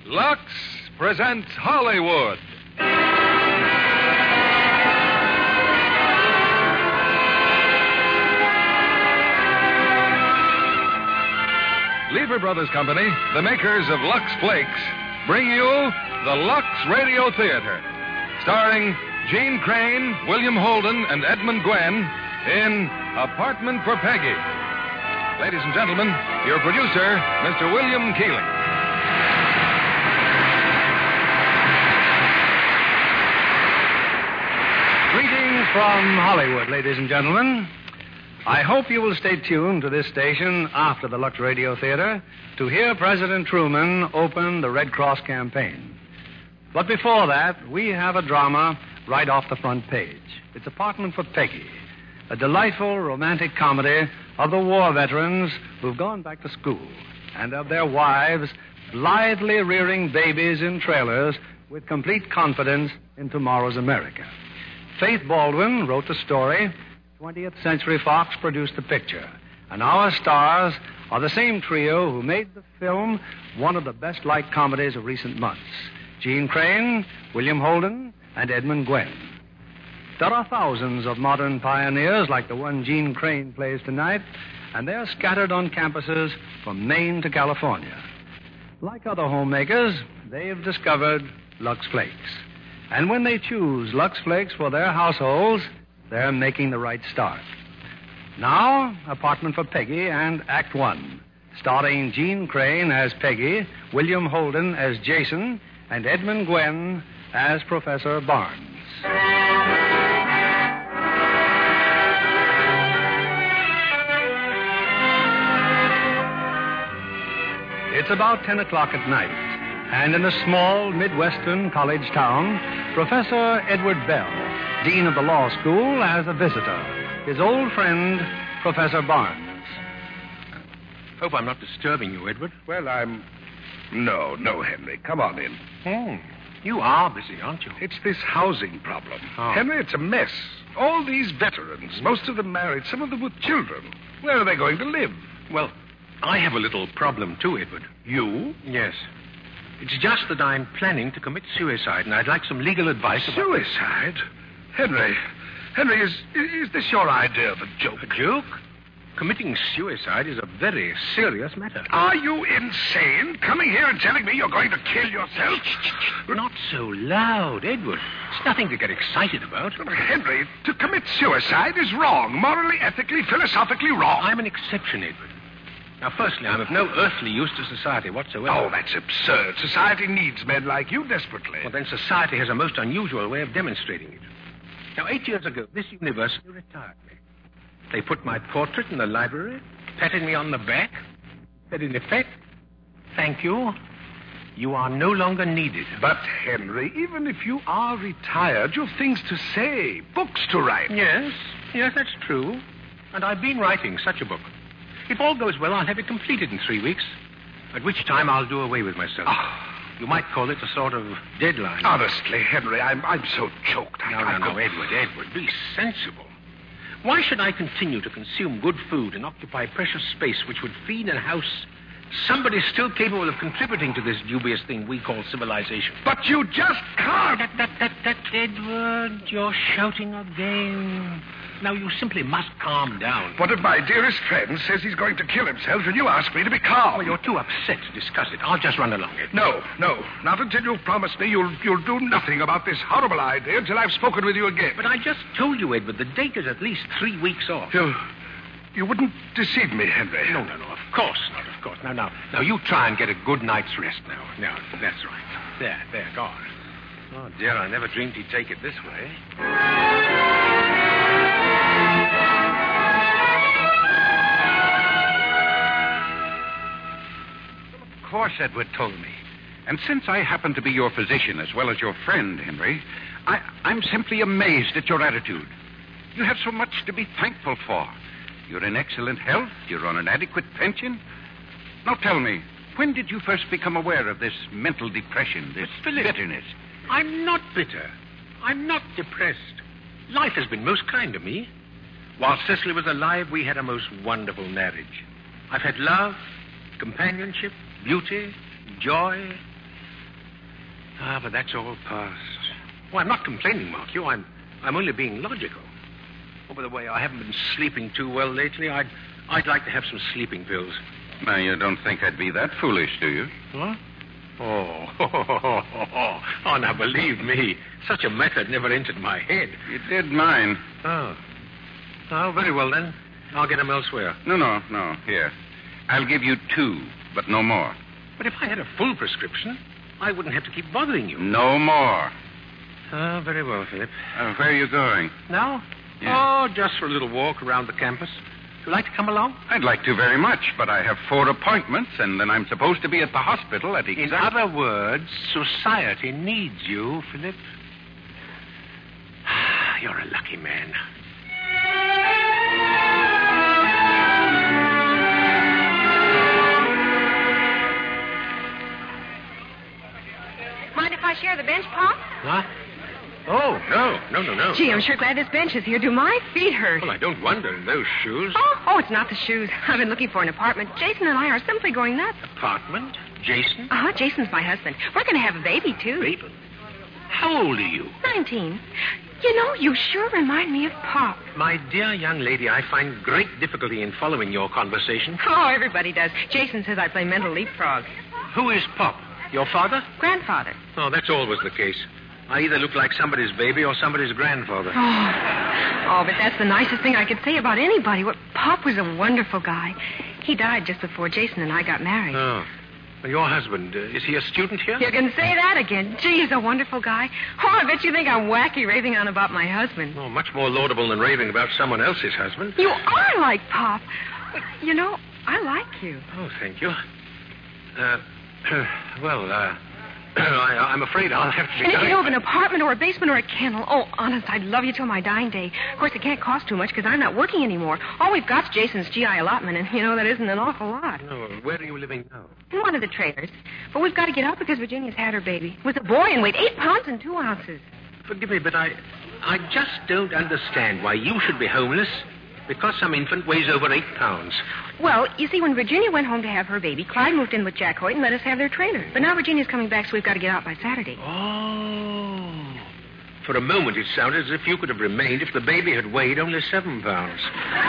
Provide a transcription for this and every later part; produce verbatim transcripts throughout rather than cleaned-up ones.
Lux presents Hollywood. Lever Brothers Company, the makers of Lux Flakes, bring you the Lux Radio Theater, starring Gene Crane, William Holden, and Edmund Gwen in Apartment for Peggy. Ladies and gentlemen, your producer, Mister William Keeling. Greetings from Hollywood, ladies and gentlemen. I hope you will stay tuned to this station after the Lux Radio Theater to hear President Truman open the Red Cross campaign. But before that, we have a drama right off the front page. It's Apartment for Peggy, a delightful romantic comedy of the war veterans who've gone back to school and of their wives blithely rearing babies in trailers with complete confidence in tomorrow's America. Faith Baldwin wrote the story. twentieth Century Fox produced the picture. And our stars are the same trio who made the film one of the best-liked comedies of recent months. Gene Crane, William Holden, and Edmund Gwen. There are thousands of modern pioneers like the one Gene Crane plays tonight, and they're scattered on campuses from Maine to California. Like other homemakers, they've discovered Lux Flakes. And when they choose Lux Flakes for their households, they're making the right start. Now, Apartment for Peggy and Act One, starring Gene Crane as Peggy, William Holden as Jason, and Edmund Gwen as Professor Barnes. It's about ten o'clock at night, and in a small Midwestern college town, Professor Edward Bell, Dean of the Law School, has a visitor, his old friend, Professor Barnes. Hope I'm not disturbing you, Edward. Well, I'm... No, no, Henry. Come on in. Oh, you are busy, aren't you? It's this housing problem. Oh. Henry, it's a mess. All these veterans, most of them married, some of them with children. Where are they going to live? Well, I have a little problem, too, Edward. You? Yes. It's just that I'm planning to commit suicide, and I'd like some legal advice about... Suicide? Henry, Henry, is is this your idea of a joke? A joke? Committing suicide is a very serious matter. Are you insane? Coming here and telling me you're going to kill yourself? Not so loud, Edward. It's nothing to get excited about. But Henry, to commit suicide is wrong. Morally, ethically, philosophically wrong. I'm an exception, Edward. Now, firstly, I'm of no earthly use to society whatsoever. Oh, that's absurd. Society needs men like you desperately. Well, then society has a most unusual way of demonstrating it. Now, eight years ago, this university retired me. They put my portrait in the library, patted me on the back, said in effect, "Thank you. You are no longer needed." But, Henry, even if you are retired, you've things to say, books to write. Yes, yes, that's true. And I've been writing such a book. If all goes well, I'll have it completed in three weeks, at which time I'll do away with myself. Oh. You might call it a sort of deadline. Honestly, Henry, I'm I'm so choked. I, No, I no, no, could... Edward, Edward, be sensible. Why should I continue to consume good food and occupy precious space which would feed and house somebody still capable of contributing to this dubious thing we call civilization? But you just can't. That, that, that, that, Edward, you're shouting again. Now, you simply must calm down. What if my dearest friend says he's going to kill himself and you ask me to be calm? Well, you're too upset to discuss it. I'll just run along it. No, no. Not until you've promised me you'll you'll do nothing about this horrible idea until I've spoken with you again. But I just told you, Edward, the date is at least three weeks off. You, you wouldn't deceive me, Henry. No, no, no. Of course not, of course. Now, now, now, you try and get a good night's rest now. Now, that's right. There, there, go on. Oh, dear, I never dreamed he'd take it this way. Of course, Edward told me. And since I happen to be your physician as well as your friend, Henry, I, I'm simply amazed at your attitude. You have so much to be thankful for. You're in excellent health. You're on an adequate pension. Now tell me, when did you first become aware of this mental depression, this Philip, bitterness? I'm not bitter. I'm not depressed. Life has been most kind to me. While Cicely was alive, we had a most wonderful marriage. I've had love, companionship, beauty, joy. Ah, but that's all past. Well, I'm not complaining, mark you. I'm, I'm only being logical. Oh, by the way, I haven't been sleeping too well lately. I'd, I'd like to have some sleeping pills. Now, you don't think I'd be that foolish, do you? What? Oh, oh, now believe me, such a method never entered my head. You did mine. Oh. Oh, very well then. I'll get them elsewhere. No, no, no. Here. I'll give you two, but no more. But if I had a full prescription, I wouldn't have to keep bothering you. No more. Oh, very well, Philip. Uh, where are you going? Now? Yeah. Oh, just for a little walk around the campus. Would you like to come along? I'd like to very much, but I have four appointments, and then I'm supposed to be at the hospital at exact... In other words, society needs you, Philip. You're a lucky man. Mind if I share the bench, Pop? What? Oh, no, no, no, no. Gee, I'm sure glad this bench is here. Do my feet hurt? Well, I don't wonder in those shoes. Oh, oh, it's not the shoes. I've been looking for an apartment. Jason and I are simply going nuts. Apartment? Jason? Uh-huh, Jason's my husband. We're going to have a baby, too. Baby? How old are you? Nineteen. You know, you sure remind me of Pop. My dear young lady, I find great difficulty in following your conversation. Oh, everybody does. Jason says I play mental leapfrog. Who is Pop? Your father? Grandfather. Oh, that's always the case. I either look like somebody's baby or somebody's grandfather. Oh, oh, but that's the nicest thing I could say about anybody. What, Pop was a wonderful guy. He died just before Jason and I got married. Oh. Well, your husband, uh, is he a student here? You can say that again. Gee, he's a wonderful guy. Oh, I bet you think I'm wacky raving on about my husband. Oh, much more laudable than raving about someone else's husband. You are like Pop. But, you know, I like you. Oh, thank you. Uh, well, uh... I, I'm afraid I'll have to be And if going. you know of an apartment or a basement or a kennel, oh, honest, I'd love you till my dying day. Of course, it can't cost too much because I'm not working anymore. All we've got's Jason's G I allotment, and, you know, that isn't an awful lot. No, where are you living now? In one of the trailers. But we've got to get out because Virginia's had her baby. With a boy and weighed eight pounds and two ounces. Forgive me, but I, I just don't understand why you should be homeless because some infant weighs over eight pounds. Well, you see, when Virginia went home to have her baby, Clyde moved in with Jack Hoyt and let us have their trailer. But now Virginia's coming back, so we've got to get out by Saturday. Oh. For a moment, it sounded as if you could have remained if the baby had weighed only seven pounds.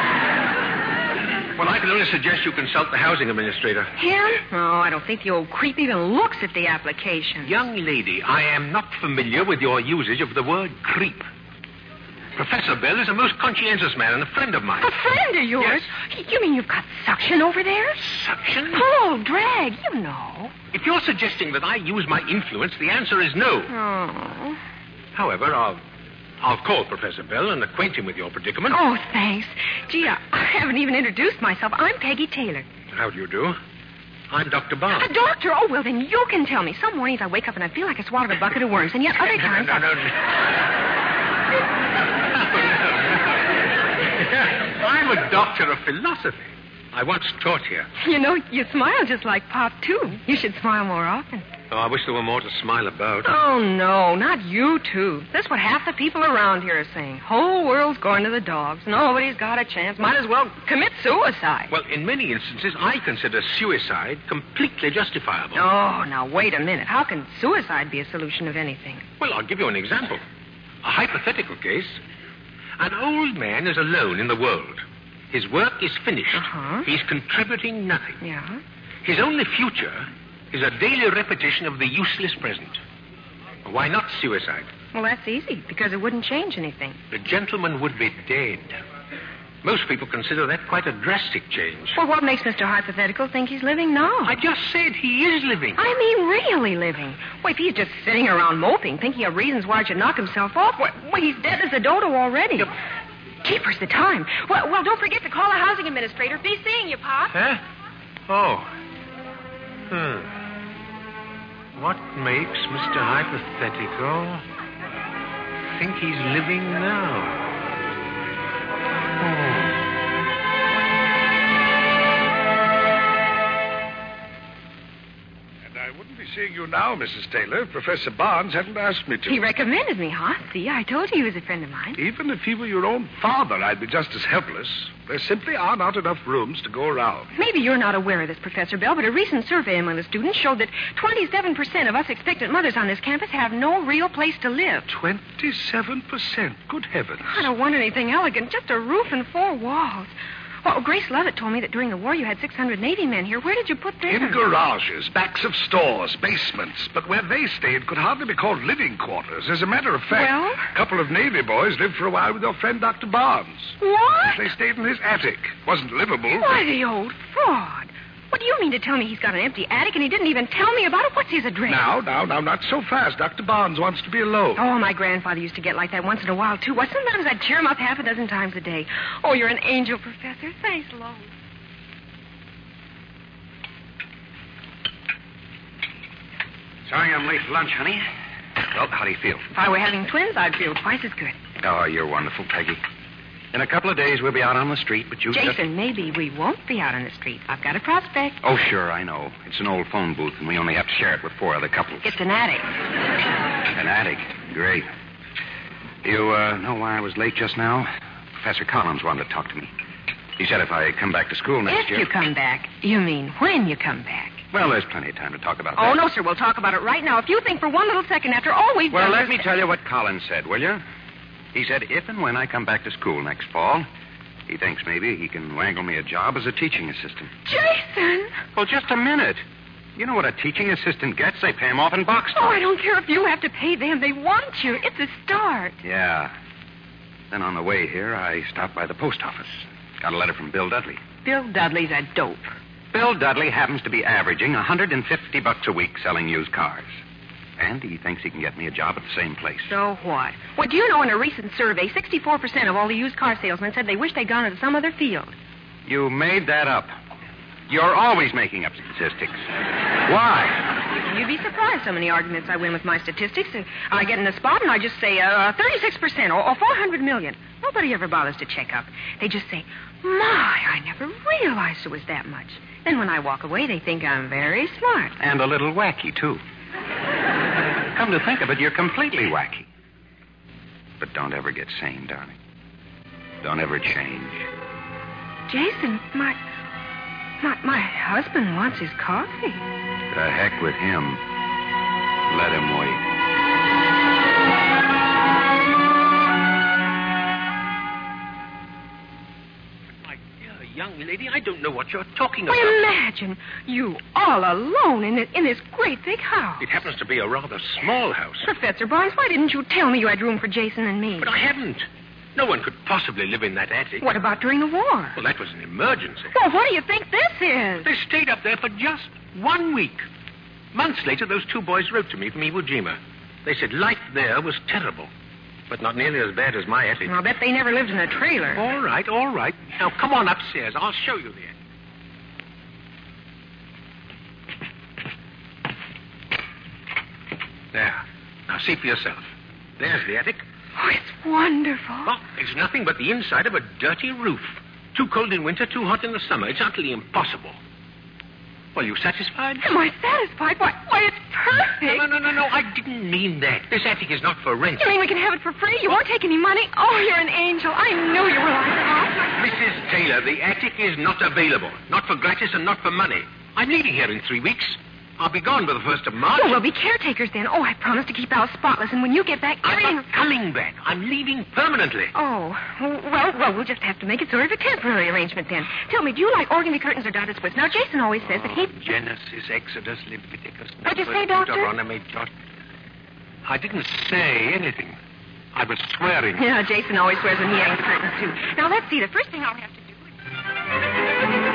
Well, I can only suggest you consult the housing administrator. Him? Oh, I don't think the old creep even looks at the application. Young lady, I am not familiar with your usage of the word creep. Professor Bell is a most conscientious man and a friend of mine. A friend of yours? Yes. You mean you've got suction over there? Suction? Pull, drag, you know. If you're suggesting that I use my influence, the answer is no. Oh. However, I'll, I'll call Professor Bell and acquaint him with your predicament. Oh, thanks. Gee, I, I haven't even introduced myself. I'm Peggy Taylor. How do you do? I'm Doctor Barnes. A doctor? Oh, well, then you can tell me. Some mornings I wake up and I feel like I swallowed a bucket of worms, and yet other times... no, no, no, I... no. I'm a doctor of philosophy. I once taught here. You know, you smile just like Pop, too. You should smile more often. Oh, I wish there were more to smile about. Oh, no, not you, too. That's what half the people around here are saying. Whole world's going to the dogs. Nobody's got a chance. Might as well commit suicide. Well, in many instances, I consider suicide completely justifiable. Oh, now, wait a minute. How can suicide be a solution of anything? Well, I'll give you an example. A hypothetical case. An old man is alone in the world. His work is finished. Uh-huh. He's contributing nothing. Yeah? His only future is a daily repetition of the useless present. Why not suicide? Well, that's easy, because it wouldn't change anything. The gentleman would be dead. Most people consider that quite a drastic change. Well, what makes Mister Hypothetical think he's living now? I just said he is living. I mean, really living. Well, if he's just sitting around moping, thinking of reasons why he should knock himself off, well, well he's dead as a dodo already. Yep. Keepers the time. Well, well, don't forget to call the housing administrator. Be seeing you, Pop. Huh? Oh. Hmm. What makes Mister Hypothetical think he's living now? Oh. And I wouldn't be seeing you you now, Missus Taylor. Professor Barnes hadn't asked me to. He recommended me, huh? See, I told you he was a friend of mine. Even if he were your own father, I'd be just as helpless. There simply are not enough rooms to go around. Maybe you're not aware of this, Professor Bell, but a recent survey among the students showed that twenty-seven percent of us expectant mothers on this campus have no real place to live. twenty-seven percent. Good heavens. I don't want anything elegant, just a roof and four walls. Well, Grace Lovett told me that during the war you had six hundred eighty men here. Where did you put them? In garages, backs of stores, basements. But where they stayed could hardly be called living quarters. As a matter of fact, Well? a couple of Navy boys lived for a while with your friend Doctor Barnes. What? They stayed in his attic. Wasn't livable. Why, the old fraud. What do you mean to tell me he's got an empty attic and he didn't even tell me about it? What's his address? Now, now, now, not so fast. Doctor Barnes wants to be alone. Oh, my grandfather used to get like that once in a while, too. Well, sometimes I'd cheer him up half a dozen times a day. Oh, you're an angel, Professor. Thanks, Lois. Sorry I'm late for lunch, honey. Well, how do you feel? If I were having twins, I'd feel twice as good. Oh, you're wonderful, Peggy. In a couple of days, we'll be out on the street, but you... Jason, just- maybe we won't be out on the street. I've got a prospect. Oh, sure, I know. It's an old phone booth, and we only have to share it with four other couples. It's an attic. An attic. Great. You uh, know why I was late just now? Professor Collins wanted to talk to me. He said if I come back to school next If year... you come back. You mean when you come back. Well, there's plenty of time to talk about that. Oh, no, sir. We'll talk about it right now. If you think for one little second after all we've Well, done... let is- me tell you what Collins said, will you? He said if and when I come back to school next fall, he thinks maybe he can wangle me a job as a teaching assistant. Jason! Well, just a minute. You know what a teaching assistant gets? They pay him off in box Oh, toys. I don't care if you have to pay them. They want you. It's a start. Yeah. Then on the way here, I stopped by the post office. Got a letter from Bill Dudley. Bill Dudley's a dope. Bill Dudley happens to be averaging one hundred fifty bucks a week selling used cars. And he thinks he can get me a job at the same place. So what? Well, do you know in a recent survey, sixty-four percent of all the used car salesmen said they wish they'd gone into some other field. You made that up. You're always making up statistics. Why? You'd be surprised how many arguments I win with my statistics. Uh, I get in a spot and I just say uh, thirty-six percent or, or four hundred million. Nobody ever bothers to check up. They just say, my, I never realized it was that much. Then when I walk away, they think I'm very smart. And a little wacky, too. Come to think of it, you're completely wacky. But don't ever get sane, darling. Don't ever change. Jason, my, my, my husband wants his coffee. The heck with him. Let him wait. My dear young lady, I don't know what you're talking Well, about. imagine you all alone in this, in this great big house. It happens to be a rather small house. Professor Barnes, why didn't you tell me you had room for Jason and me? But I haven't. No one could possibly live in that attic. What about during the war? Well, that was an emergency. Well, what do you think this is? They stayed up there for just one week. Months later, those two boys wrote to me from Iwo Jima. They said life there was terrible, but not nearly as bad as my attic. I'll bet they never lived in a trailer. All right, all right. Now, come on upstairs. I'll show you the attic. There. Now, see for yourself. There's the attic. Oh, it's wonderful. Well, it's nothing but the inside of a dirty roof. Too cold in winter, too hot in the summer. It's utterly impossible. Well, you satisfied? Am I satisfied? Why, why it's perfect. No, no, no, no. I didn't mean that. This attic is not for rent. You mean we can have it for free? You won't take any money? Oh, you're an angel. I knew you were like that. Missus Taylor, the attic is not available. Not for gratis and not for money. I'm leaving here in three weeks. I'll be gone by the first of March. Oh, we'll be caretakers then. Oh, I promise to keep the house spotless, and when you get back, I'm everything... not coming back. I'm leaving permanently. Oh, well, well, we'll just have to make it sort of a temporary arrangement then. Tell me, do you like organdy curtains or dotted splits? Now, Jason always says that he... Genesis, Exodus, Leviticus... What'd you say, Numbers, Doctor? Deuteronomy, Dot... I didn't say anything. I was swearing. Yeah, Jason always swears when he hangs the curtains, too. Now, let's see. The first thing I'll have to do is...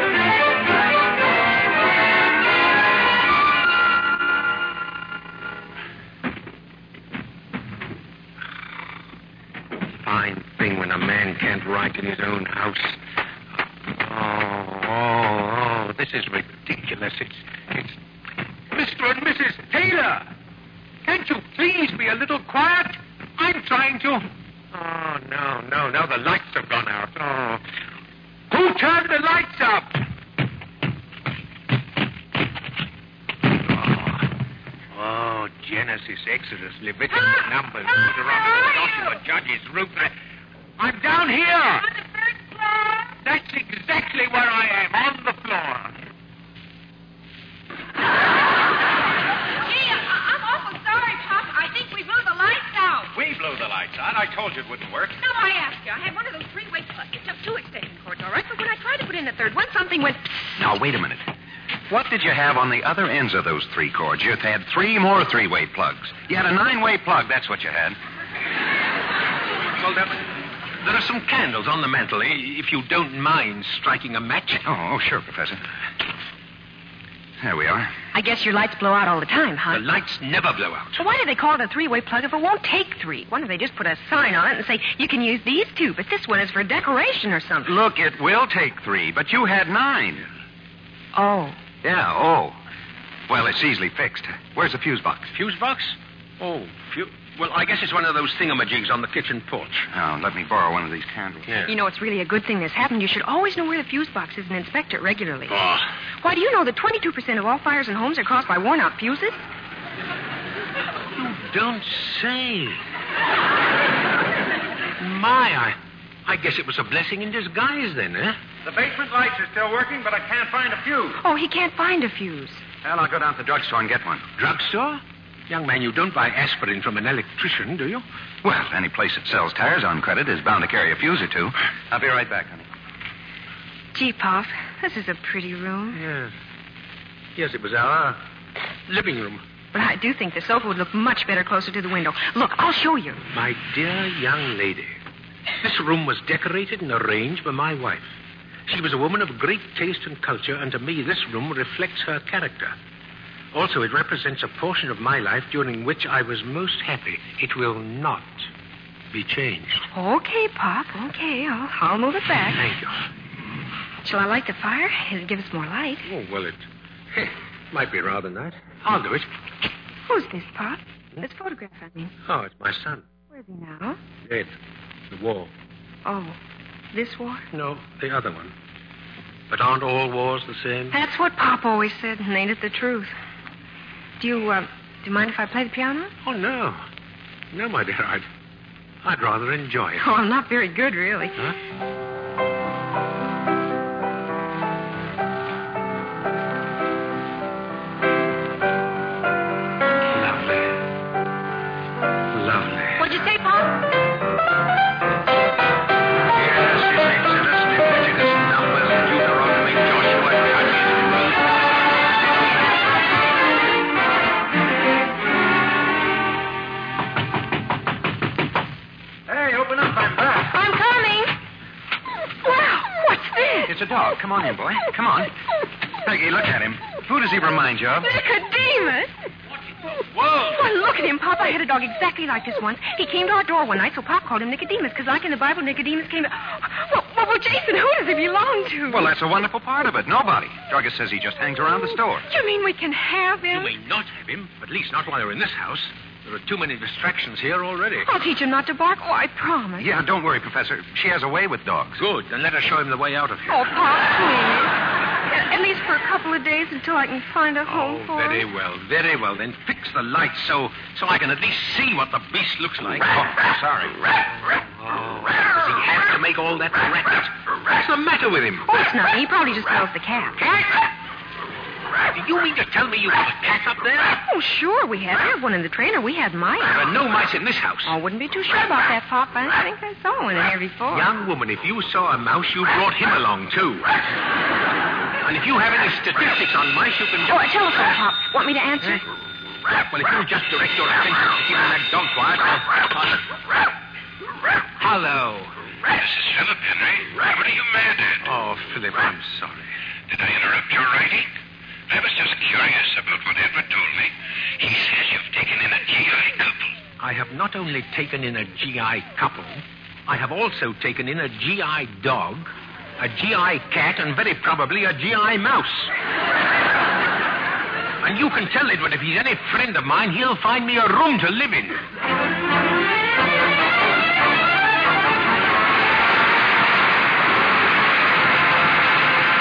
Fine thing when a man can't write in his own house. Oh, oh, oh, this is ridiculous. It's, it's... Mister and Missus Taylor! Can't you please be a little quiet? I'm trying to... Oh, no, no, no, the lights have gone out. Oh. Who turned the lights up? Oh, Genesis, Exodus, Leviticus, Numbers, Deuteronomy, Joshua, Judges, Ruth. I, I'm down here. On the first floor. That's exactly where I am, on the floor. Gee, I- I'm awful sorry, Pop. I think we blew the lights out. We blew the lights out. I told you it wouldn't work. No, I asked you. I had one of those three-way plugs. It took two extension cords, all right? But when I tried to put in the third one, something went... Now, wait a minute. What did you have on the other ends of those three cords? You had three more three-way plugs. You had a nine-way plug. That's what you had. Well, there, there are some candles on the mantel, if you don't mind striking a match. Oh, oh, sure, Professor. There we are. I guess your lights blow out all the time, huh? The lights never blow out. So why do they call it a three-way plug if it won't take three? Why don't they just put a sign on it and say, you can use these two, but this one is for decoration or something? Look, it will take three, but you had nine. Oh. Yeah, oh. Well, it's easily fixed. Where's the fuse box? Fuse box? Oh, fuse... Well, I guess it's one of those thingamajigs on the kitchen porch. Oh, let me borrow one of these candles. Yeah. You know, it's really a good thing this happened. You should always know where the fuse box is and inspect it regularly. Oh. Why, do you know that twenty-two percent of all fires in homes are caused by worn-out fuses? You don't say. My, I, I guess it was a blessing in disguise then, eh? The basement lights are still working, but I can't find a fuse. Oh, he can't find a fuse. Well, I'll go down to the drugstore and get one. Drugstore? Young man, you don't buy aspirin from an electrician, do you? Well, any place that sells tires on credit is bound to carry a fuse or two. I'll be right back, honey. Gee, Pop, this is a pretty room. Yes. Yes, it was our living room. But I do think the sofa would look much better closer to the window. Look, I'll show you. My dear young lady, this room was decorated and arranged by my wife. She was a woman of great taste and culture, and to me, this room reflects her character. Also, it represents a portion of my life during which I was most happy. It will not be changed. Okay, Pop, okay. I'll, I'll move it back. Thank you. Shall I light the fire? It'll give us more light. Oh, well, it heh, might be rather nice. I'll do it. Who's this, Pop? This photograph, I mean. Oh, it's my son. Where's he now? Dead. The war. Oh, this war? No, the other one. But aren't all wars the same? That's what Pop always said, and ain't it the truth? Do you, uh, do you mind if I play the piano? Oh, no. No, my dear, I'd, I'd rather enjoy it. Oh, I'm not very good, really. Huh? Lovely. Lovely. What'd you say, Pop? Yes, it's Exodus, Leviticus, Numbers, Deuteronomy, Joshua, Judges. Hey, open up, I'm back. I'm coming. Wow, what's this? It's a dog. Come on in, boy. Come on. Peggy, look at him. Who does he remind you of? Nicodemus. Whoa! Well, look at him, Pop. I had a dog exactly like this once. He came to our door one night, so Pop called him Nicodemus, because like in the Bible, Nicodemus came to... Well, well, well, Jason, who does he belong to? Well, that's a wonderful part of it. Nobody. Druggist says he just hangs around the store. You mean we can have You him? may not have him, at least not while you're in this house. There are too many distractions here already. I'll teach him not to bark. Oh, I promise. Yeah, don't worry, Professor. She has a way with dogs. Good. Then let us show him the way out of here. Oh, Pop, please. At at least for a couple of days until I can find a home Oh, for very him. well, very well. Then fix the lights so so I can at least see what the beast looks like. Oh, sorry. Oh, does he have to make all that racket? What's the matter with him? Oh, it's nothing. He probably just smells the cat. Cat? Do you mean to tell me you have a cat up there? Oh, sure, we have. We have one in the trailer. We had mice. There are no mice in this house. Oh, I wouldn't be too sure about that, Pop. I think I saw one in here before. Young woman, if you saw a mouse, you brought him along, too. And if you have any statistics on mice, you can... Oh, a telephone, Pop. Want me to answer? Well, if you just direct your attention to keeping that dog quiet, I'll... Hello. This is Philip, Henry. What are you mad at? Oh, Philip, I'm sorry. Did I interrupt your writing? I was just curious about what Edward told me. He says you've taken in a G I couple. I have not only taken in a G I couple, I have also taken in a G I dog, a G I cat, and very probably a G I mouse. And you can tell Edward if he's any friend of mine, he'll find me a room to live in.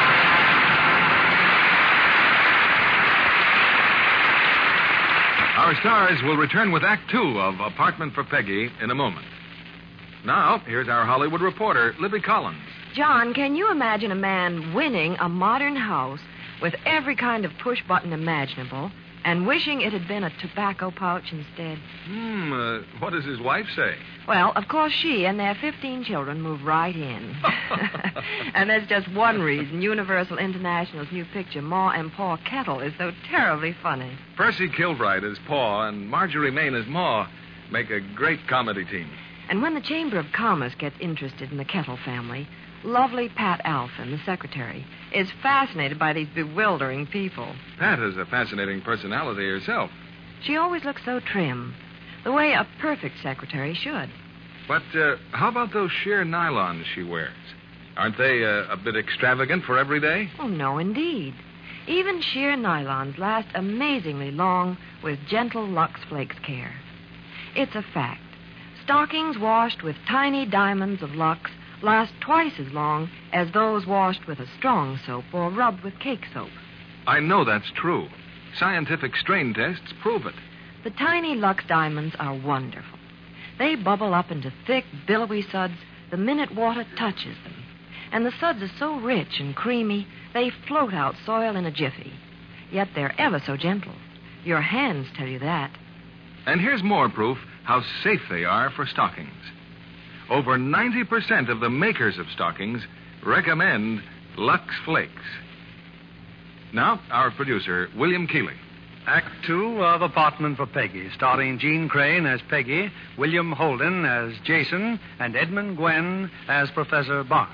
Our stars will return with Act Two of Apartment for Peggy in a moment. Now, here's our Hollywood reporter, Libby Collins. John, can you imagine a man winning a modern house with every kind of push button imaginable and wishing it had been a tobacco pouch instead? Hmm, uh, what does his wife say? Well, of course, she and their fifteen children move right in. And that's just one reason Universal International's new picture, Ma and Pa Kettle, is so terribly funny. Percy Kilbride as Pa and Marjorie Main as Ma make a great comedy team. And when the Chamber of Commerce gets interested in the Kettle family, lovely Pat Alphin, the secretary, is fascinated by these bewildering people. Pat is a fascinating personality herself. She always looks so trim, the way a perfect secretary should. But uh, how about those sheer nylons she wears? Aren't they uh, a bit extravagant for every day? Oh, no, indeed. Even sheer nylons last amazingly long with gentle Lux Flakes care. It's a fact. Stockings washed with tiny diamonds of Lux last twice as long as those washed with a strong soap or rubbed with cake soap. I know that's true. Scientific strain tests prove it. The tiny Lux diamonds are wonderful. They bubble up into thick, billowy suds the minute water touches them. And the suds are so rich and creamy, they float out soil in a jiffy. Yet they're ever so gentle. Your hands tell you that. And here's more proof how safe they are for stockings. Over ninety percent of the makers of stockings recommend Lux Flakes. Now, our producer, William Keeley. Act Two of Apartment for Peggy, starring Jean Crane as Peggy, William Holden as Jason, and Edmund Gwen as Professor Barnes.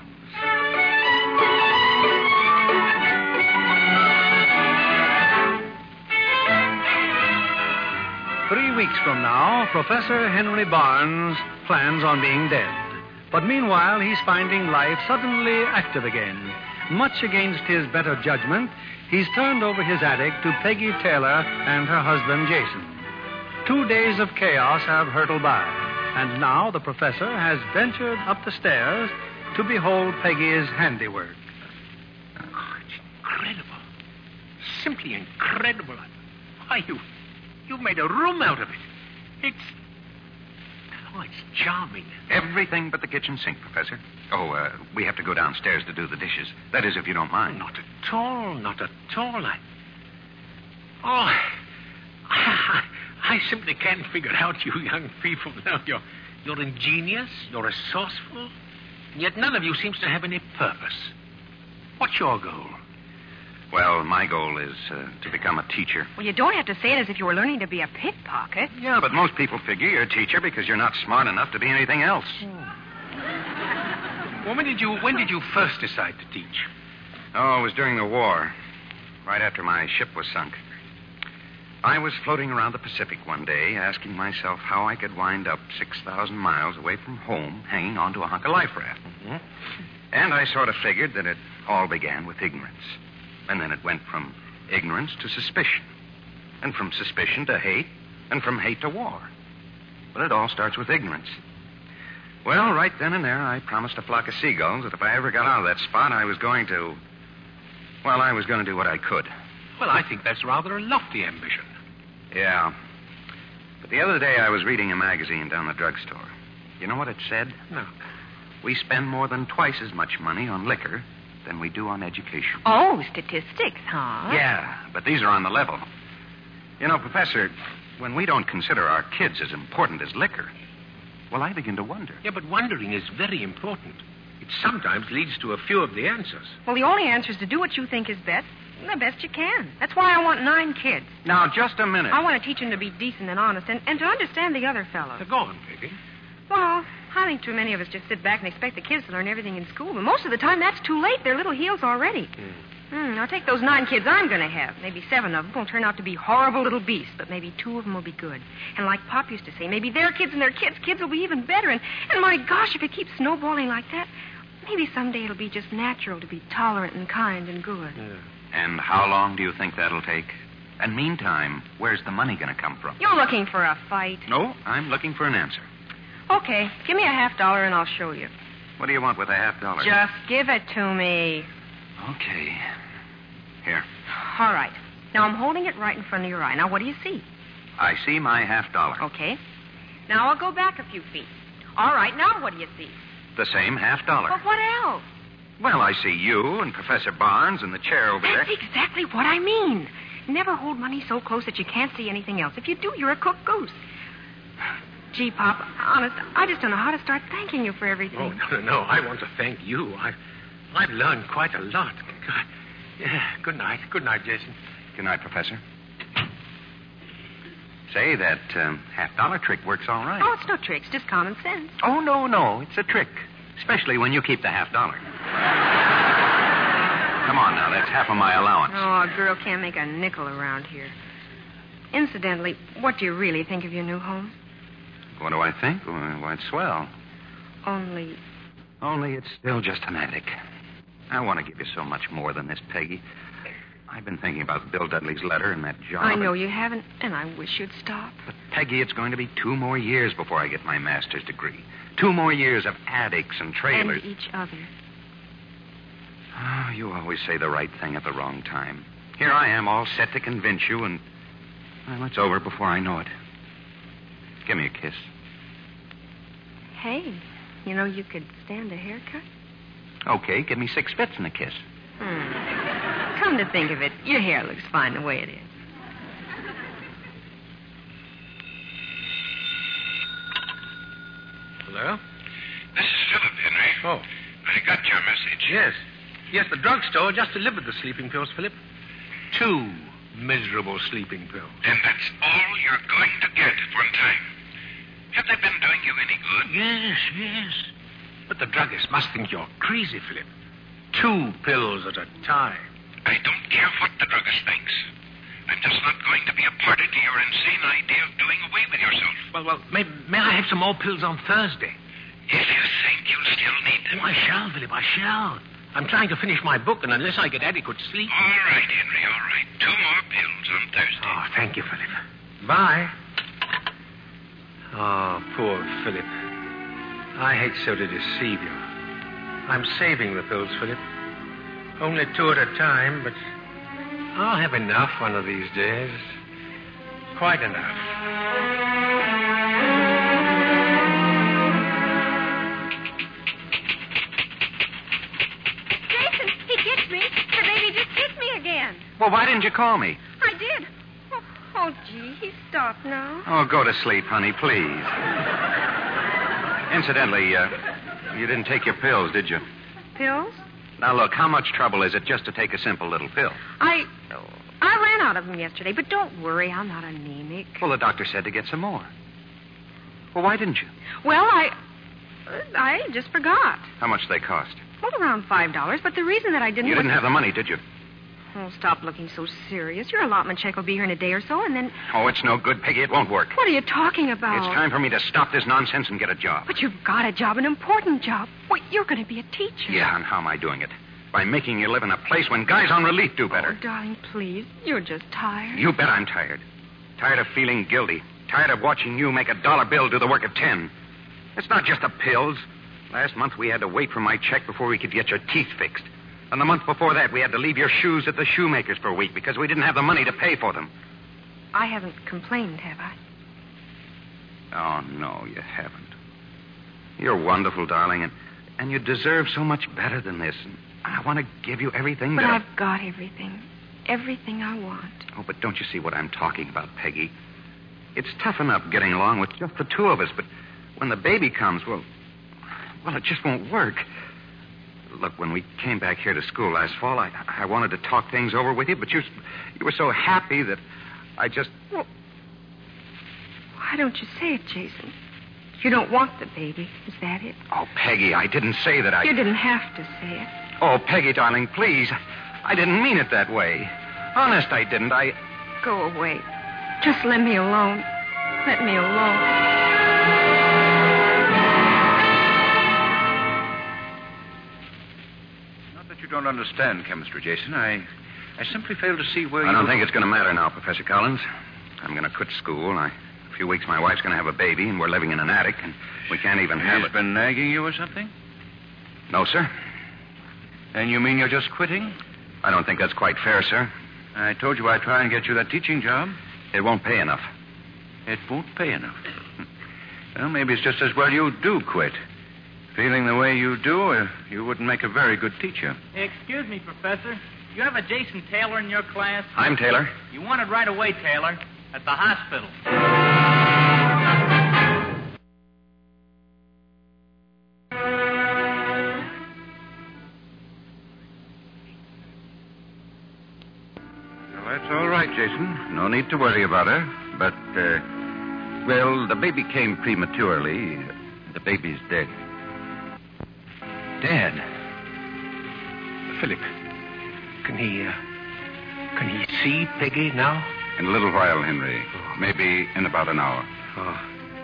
Three weeks from now, Professor Henry Barnes plans on being dead. But meanwhile, he's finding life suddenly active again. Much against his better judgment, he's turned over his attic to Peggy Taylor and her husband, Jason. Two days of chaos have hurtled by, and now the professor has ventured up the stairs to behold Peggy's handiwork. Oh, it's incredible. Simply incredible. Why, you, you've made a room out of it. It's... Oh, it's charming. Everything but the kitchen sink, Professor. Oh, uh, we have to go downstairs to do the dishes. That is, if you don't mind. Not at all, not at all. I... Oh, I, I simply can't figure out you young people now. You're, you're ingenious, you're resourceful, and yet none of you seems to have any purpose. What's your goal? Well, my goal is uh, to become a teacher. Well, you don't have to say it as if you were learning to be a pickpocket. Yeah, but most people figure you're a teacher because you're not smart enough to be anything else. Well, when did you when did you first decide to teach? Oh, it was during the war, right after my ship was sunk. I was floating around the Pacific one day, asking myself how I could wind up six thousand miles away from home, hanging onto a hunk of life raft. Mm-hmm. And I sort of figured that it all began with ignorance. And then it went from ignorance to suspicion. And from suspicion to hate. And from hate to war. But it all starts with ignorance. Well, right then and there, I promised a flock of seagulls that if I ever got out of that spot, I was going to... Well, I was going to do what I could. Well, I think that's rather a lofty ambition. Yeah. But the other day, I was reading a magazine down the drugstore. You know what it said? No. We spend more than twice as much money on liquor than we do on education. Oh, statistics, huh? Yeah, but these are on the level. You know, Professor, when we don't consider our kids as important as liquor, well, I begin to wonder. Yeah, but wondering is very important. It sometimes leads to a few of the answers. Well, the only answer is to do what you think is best, the best you can. That's why I want nine kids. Now, just a minute. I want to teach them to be decent and honest and, and to understand the other fellows. Now, go on, Peggy. Well, I think too many of us just sit back and expect the kids to learn everything in school. But most of the time, that's too late. They're little heels already. Mm. Mm, I'll take those nine kids I'm going to have. Maybe seven of them will turn out to be horrible little beasts, but maybe two of them will be good. And like Pop used to say, maybe their kids and their kids' kids will be even better. And, and my gosh, if it keeps snowballing like that, maybe someday it'll be just natural to be tolerant and kind and good. Yeah. And how long do you think that'll take? And meantime, where's the money going to come from? You're looking for a fight. No, I'm looking for an answer. Okay, give me a half dollar and I'll show you. What do you want with a half dollar? Just give it to me. Okay. Here. All right. Now, I'm holding it right in front of your eye. Now, what do you see? I see my half dollar. Okay. Now I'll go back a few feet. All right, now what do you see? The same half dollar. But what else? Well, I see you and Professor Barnes and the chair over That's there. exactly what I mean. Never hold money so close that you can't see anything else. If you do, you're a cooked goose. Gee, Pop, honest, I just don't know how to start thanking you for everything. Oh, no, no, no. I want to thank you. I've, I've learned quite a lot. God. Yeah, good night. Good night, Jason. Good night, Professor. Say, that um, half-dollar trick works all right. Oh, it's no trick. It's just common sense. Oh, no, no. It's a trick. Especially when you keep the half dollar. Come on now. That's half of my allowance. Oh, a girl can't make a nickel around here. Incidentally, what do you really think of your new home? What do I think? Why, it's swell. Only... Only it's still just an attic. I want to give you so much more than this, Peggy. I've been thinking about Bill Dudley's letter and that job. I know and... you haven't, and I wish you'd stop. But, Peggy, it's going to be two more years before I get my master's degree. Two more years of attics and trailers. And each other. Oh, you always say the right thing at the wrong time. Here I am, all set to convince you, and... Well, it's over before I know it. Give me a kiss. Hey, you know you could stand a haircut? Okay, give me six fits and a kiss. Hmm. Come to think of it, your hair looks fine the way it is. Hello? This is Philip, Henry. Oh. I got your message. Yes. Yes, the drugstore just delivered the sleeping pills, Philip. Two miserable sleeping pills. And that's all you're going to get at one time. Have they been doing you any good? Yes, yes. But the druggist must think you're crazy, Philip. Two pills at a time. I don't care what the druggist thinks. I'm just not going to be a party to your insane idea of doing away with yourself. Well, well, may, may I have some more pills on Thursday? If you think you'll still need them. Oh, I shall, Philip, I shall. I'm trying to finish my book, and unless I get adequate sleep... All right, Henry, all right. Two more pills on Thursday. Oh, thank you, Philip. Bye. Oh, poor Philip. I hate so to deceive you. I'm saving the pills, Philip. Only two at a time, but I'll have enough one of these days. Quite enough. Jason, he kicked me. The baby just kicked me again. Well, why didn't you call me? I did. Oh, oh gee, he stopped now. Oh, go to sleep, honey, please. Incidentally, uh, you didn't take your pills, did you? Pills? Now, look, how much trouble is it just to take a simple little pill? I... I ran out of them yesterday, but don't worry, I'm not anemic. Well, the doctor said to get some more. Well, why didn't you? Well, I... I just forgot. How much they cost? Well, around five dollars, but the reason that I didn't... You didn't was... have the money, did you? Oh, stop looking so serious. Your allotment check will be here in a day or so, and then... Oh, it's no good, Peggy. It won't work. What are you talking about? It's time for me to stop this nonsense and get a job. But you've got a job, an important job. Wait, you're going to be a teacher. Yeah, and how am I doing it? By making you live in a place when guys on relief do better. Oh, darling, please. You're just tired. You bet I'm tired. Tired of feeling guilty. Tired of watching you make a dollar bill do the work of ten. It's not just the pills. Last month we had to wait for my check before we could get your teeth fixed. And the month before that we had to leave your shoes at the shoemaker's for a week because we didn't have the money to pay for them. I haven't complained, have I? Oh, no, you haven't. You're wonderful, darling, and, and you deserve so much better than this. And I want to give you everything but that... But I've got everything. Everything I want. Oh, but don't you see what I'm talking about, Peggy? It's tough enough getting along with just the two of us, but when the baby comes, well... Well, it just won't work. Look, when we came back here to school last fall, I, I wanted to talk things over with you, but you, you were so happy that I just... Well, why don't you say it, Jason? You don't want the baby. Is that it? Oh, Peggy, I didn't say that I... You didn't have to say it. Oh, Peggy, darling, please. I didn't mean it that way. Honest, I didn't. I... Go away. Just let me alone. Let me alone. You don't understand chemistry, Jason. I I simply fail to see where I you... don't think it's going to matter now, Professor Collins. I'm going to quit school. I, in a few weeks, my wife's going to have a baby, and we're living in an attic, and we can't even have He's it. been nagging you or something? No, sir. And you mean you're just quitting? I don't think that's quite fair, sir. I told you I'd try and get you that teaching job. It won't pay enough. It won't pay enough. Well, maybe it's just as well you do quit. Feeling the way you do, uh, you wouldn't make a very good teacher. Excuse me, Professor. You have a Jason Taylor in your class? I'm Taylor. You want it right away, Taylor. At the hospital. Well, that's all right, Jason. No need to worry about her. But, uh, well, the baby came prematurely. The baby's dead. Dead? Philip, can he, uh, can he see Peggy now? In a little while, Henry. Oh. Maybe in about an hour. Oh.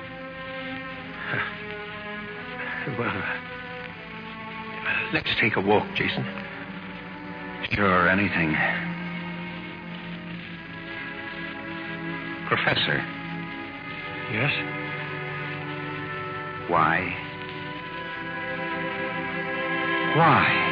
Well, uh, let's take a walk, Jason. Sure, anything. Professor. Yes? Why? Why?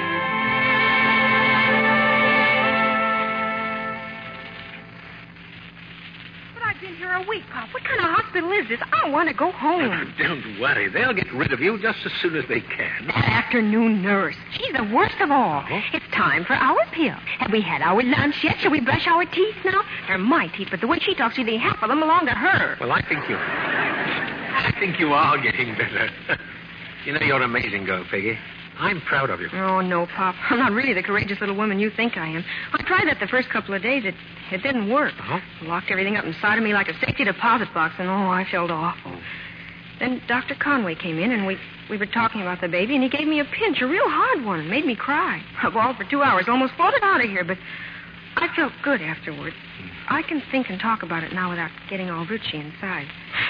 Been here a week, Pop. What kind of hospital is this? I want to go home. Don't worry. They'll get rid of you just as soon as they can. That afternoon nurse. She's the worst of all. Oh? It's time for our pill. Have we had our lunch yet? Shall we brush our teeth now? They're my teeth, but the way she talks, you think half of them belong to her. Well, I think you... I think you are getting better. You know, you're an amazing girl, Peggy. I'm proud of you. Oh, no, Pop. I'm not really the courageous little woman you think I am. I tried that the first couple of days. It it didn't work. Uh-huh. Locked everything up inside of me like a safety deposit box, and, oh, I felt awful. Then Doctor Conway came in, and we, we were talking about the baby, and he gave me a pinch, a real hard one, and made me cry. I bawled for two hours, almost floated out of here, but I felt good afterward. I can think and talk about it now without getting all bitchy inside.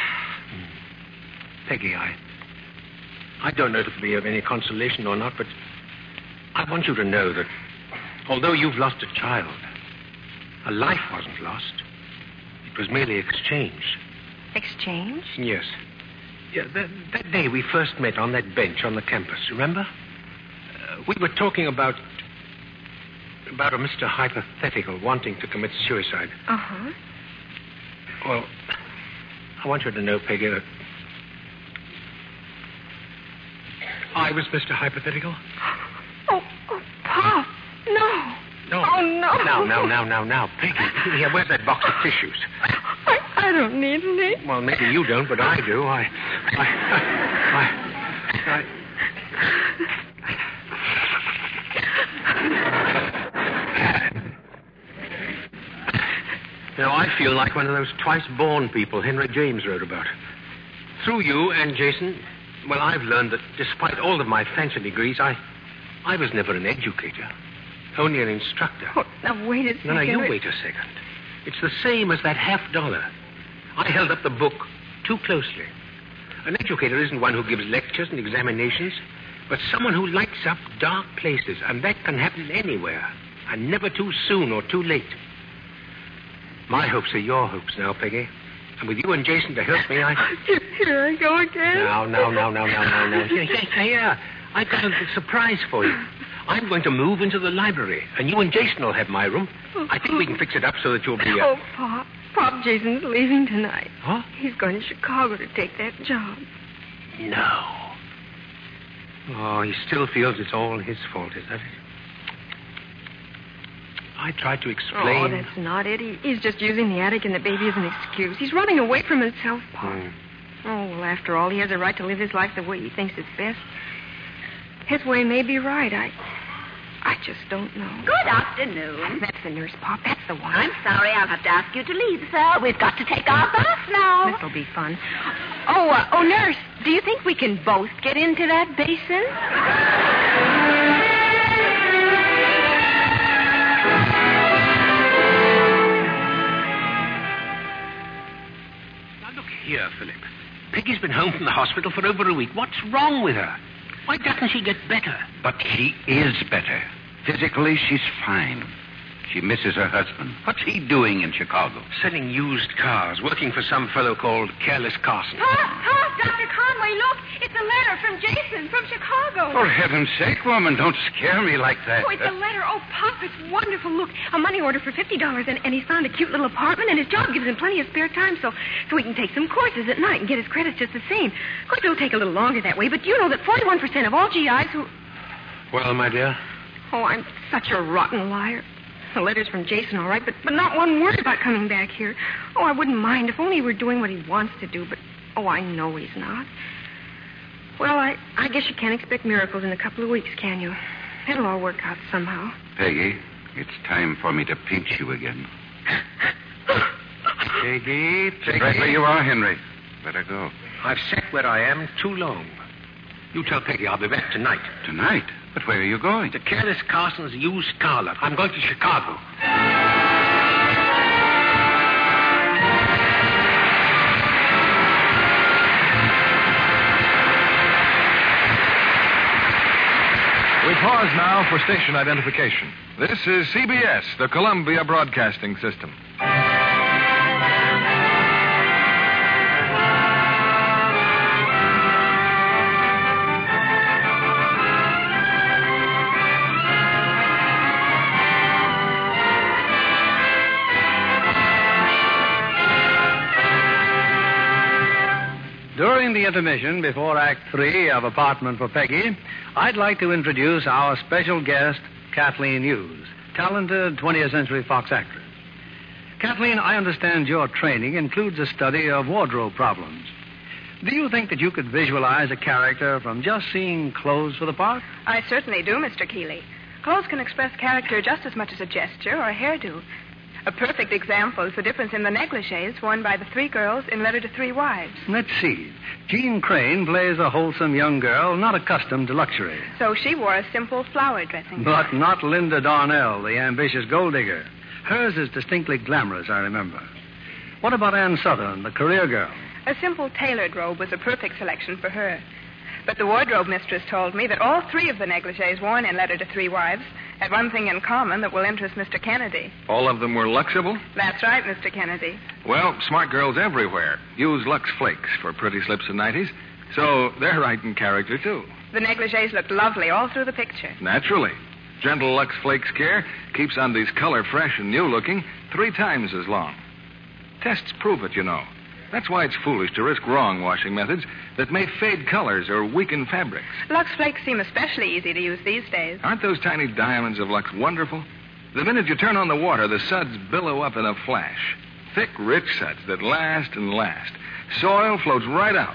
Peggy, I... I don't know if it'll be of any consolation or not, but I want you to know that although you've lost a child, a life wasn't lost. It was merely exchanged. Exchange? Yes. Yeah, that, that day we first met on that bench on the campus, remember? Uh, we were talking about... about a Mister Hypothetical wanting to commit suicide. Uh-huh. Well, I want you to know, Peggy, that I was Mister Hypothetical. Oh, oh, Pop, no. No. Oh, no. Now, now, now, now, now. Peggy, here, where's that box of tissues? I, I don't need any. Well, maybe you don't, but I do. I... I... I... I... Now, I feel like one of those twice-born people Henry James wrote about. Through you and Jason... Well, I've learned that despite all of my fancy degrees, I I was never an educator, only an instructor. Oh, now, wait a second. No, no, you wait a second. It's the same as that half dollar. I held up the book too closely. An educator isn't one who gives lectures and examinations, but someone who lights up dark places, and that can happen anywhere, and never too soon or too late. My hopes are your hopes now, Peggy. And with you and Jason to help me, I... Here I go again. Now, now, now, now, now, now, now. Here, here, here. I've got a surprise for you. I'm going to move into the library, and you and Jason will have my room. I think we can fix it up so that you'll be... Uh... Oh, Pop. Pop, Jason's leaving tonight. Huh? He's going to Chicago to take that job. No. Oh, he still feels it's all his fault, is that it? I tried to explain... Oh, that's not it. He, he's just using the attic and the baby as an excuse. He's running away from himself, Pop. Mm. Oh, well, after all, he has a right to live his life the way he thinks is best. His way may be right. I... I just don't know. Good afternoon. That's the nurse, Pop. That's the one. I'm sorry. I'll have to ask you to leave, sir. We've got to take our bath now. This'll be fun. Oh, uh, oh, nurse, do you think we can both get into that basin? Now, look here, Philip. Peggy's been home from the hospital for over a week. What's wrong with her? Why doesn't she get better? But she is better. Physically, she's fine. She misses her husband. What's he doing in Chicago? Selling used cars, working for some fellow called Careless Carson. Pop, Pop, Doctor Conway, look. It's a letter from Jason from Chicago. For heaven's sake, woman, don't scare me like that. Oh, it's a letter. Oh, Pop, it's wonderful. Look, a money order for fifty dollars, and, and he's found a cute little apartment, and his job gives him plenty of spare time, so, so he can take some courses at night and get his credits just the same. Of course, it'll take a little longer that way, but do you know that forty-one percent of all G Is who... Well, my dear? Oh, I'm such a rotten liar. The letter's from Jason, all right, but, but not one word about coming back here. Oh, I wouldn't mind if only he were doing what he wants to do, but, oh, I know he's not. Well, I, I guess you can't expect miracles in a couple of weeks, can you? It'll all work out somehow. Peggy, it's time for me to pinch you again. Peggy, Peggy. Right where you are, Henry. Better go. I've sat where I am too long. You tell Peggy I'll be back tonight. Tonight? But where are you going? To Careless Carson's used car lot. I'm going to Chicago. We pause now for station identification. This is C B S, the Columbia Broadcasting System. During the intermission before Act Three of Apartment for Peggy, I'd like to introduce our special guest, Kathleen Hughes, talented twentieth Century Fox actress. Kathleen, I understand your training includes a study of wardrobe problems. Do you think that you could visualize a character from just seeing clothes for the part? I certainly do, Mister Keeley. Clothes can express character just as much as a gesture or a hairdo. A perfect example is the difference in the negligees worn by the three girls in Letter to Three Wives. Let's see. Jean Crane plays a wholesome young girl not accustomed to luxury. So she wore a simple flower dressing. But not Linda Darnell, the ambitious gold digger. Hers is distinctly glamorous, I remember. What about Anne Southern, the career girl? A simple tailored robe was a perfect selection for her. But the wardrobe mistress told me that all three of the negligees worn in Letter to Three Wives had one thing in common that will interest Mister Kennedy. All of them were Luxable? That's right, Mister Kennedy. Well, smart girls everywhere use Lux Flakes for pretty slips and nighties, so they're right in character, too. The negligees looked lovely all through the picture. Naturally. Gentle Lux Flakes care keeps Undies color fresh and new-looking three times as long. Tests prove it, you know. That's why it's foolish to risk wrong washing methods that may fade colors or weaken fabrics. Lux Flakes seem especially easy to use these days. Aren't those tiny diamonds of Lux wonderful? The minute you turn on the water, the suds billow up in a flash. Thick, rich suds that last and last. Soil floats right out.